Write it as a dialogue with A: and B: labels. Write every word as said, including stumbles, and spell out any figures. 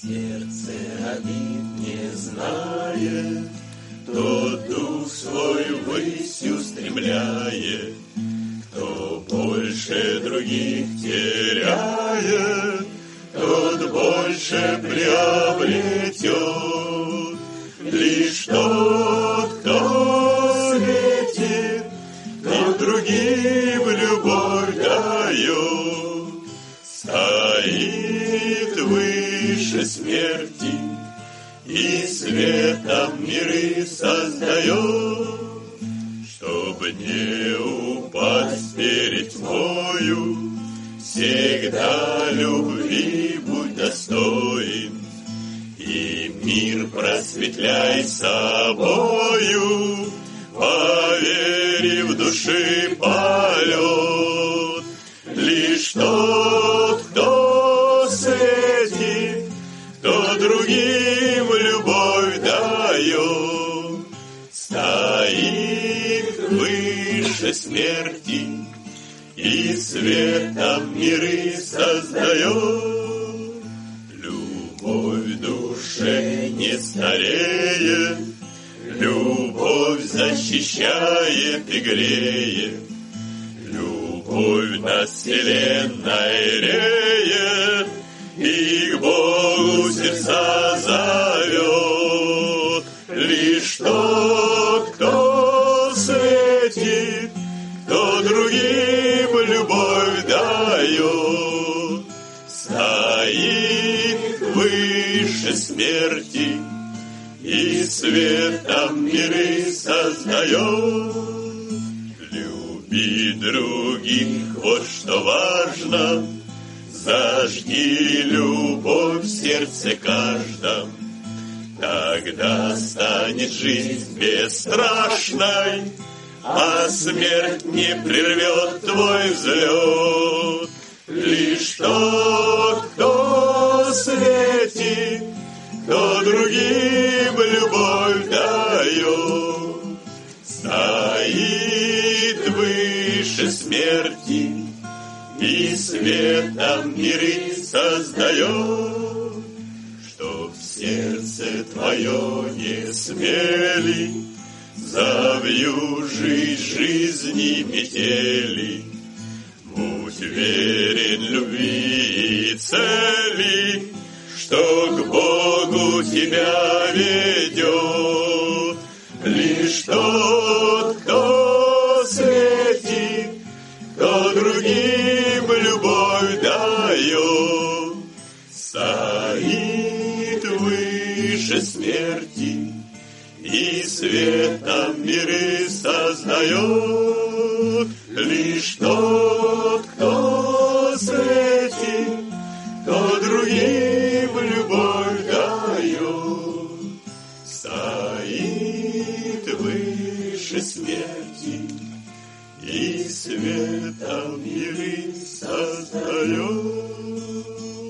A: сердце обид не знает, тот дух свой ввысь устремляет. Кто больше других теряет, тот больше приобретет. Лишь тот, кто светит, тот другим любовь дает. Стоит выше смерти и светом миры создает. Чтоб не упасть перед тьмою, всегда любви будь достоин, и мир просветляй собою, поверив в души полет. Лишь тот, кто светит, кто другим любовь дает, стоит выше смерти и светом миры создает. Любовь в душе не стареет, любовь защищает и греет. Любовь над вселенной реет и к Богу сердца зовет. Лишь тот, кто светит, кто другим любовь дает, стоит выше смерти и светом миры создает. Люби других, вот что важно, зажги любовь в сердце каждом. Тогда станет жизнь бесстрашной, а смерть не прервет твой взлет. Лишь тот, кто светит, кто другим любовь дает, стоит выше смерти и светом миры создает. Чтоб сердце твое не смели завьюжить жизни метели, будь верен любви и цели, что к Богу тебя ведет. Лишь тот, кто светит, кто другим любовь дает, стоит выше смерти и светом миры создает. Лишь тот, кто светит, кто другим любовь дает, стоит выше смерти и светом миры создает.